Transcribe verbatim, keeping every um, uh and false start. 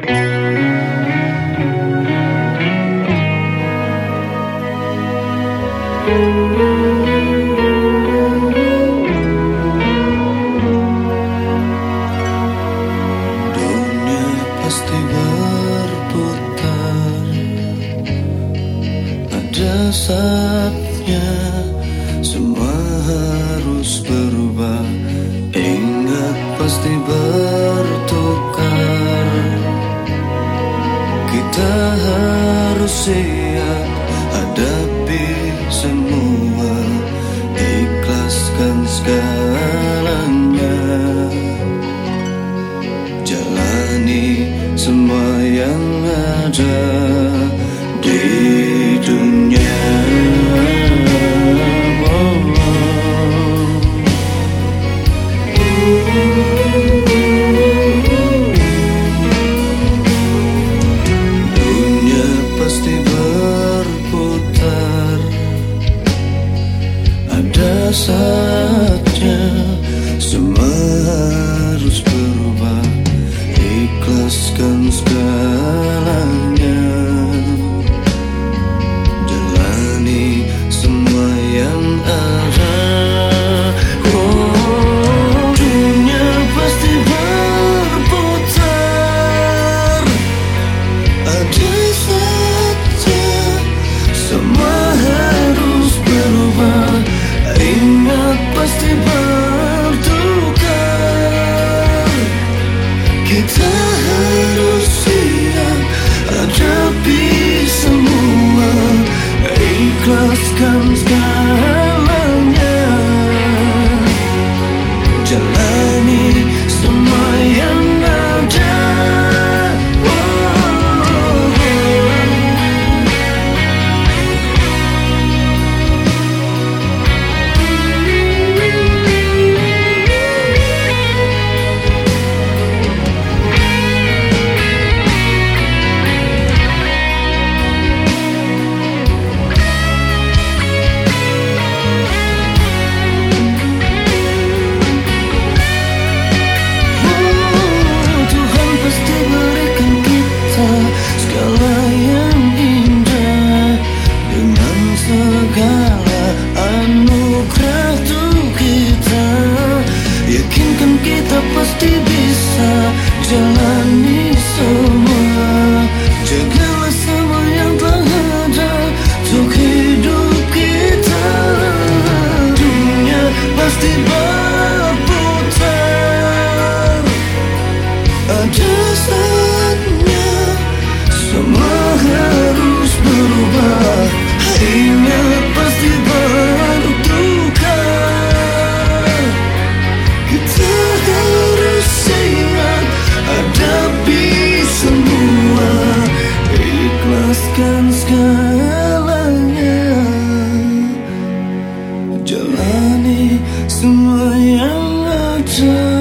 Dunia pasti berputar, ada saatnya semua harus berubah. Ingat pasti bertukar, kita harus siap hadapi semua, ikhlaskan segalanya, jalani semua yang ada di dunia. Dunia pasti berputar, ada saatnya semua harus berubah, ikhlaskan segalanya, jalani semua yang ada. Oh, dunia pasti berputar, ada saatnya semua harus berubah. Ingat pasti bertukar, kita harus siap hadapi semua, ikhlaskan segalanya, jalani semua yang ada. Segala anugerah tuh kita, yakinkan kita pasti bisa jalani semua. Jagalah semua yang telah ada untuk hidup kita. Dunia pasti berputar, ada saatnya semua harus berubah. Ingat pasti bertukar, kita harus siap hadapi semua, ikhlaskan segalanya, jalani semua yang ada.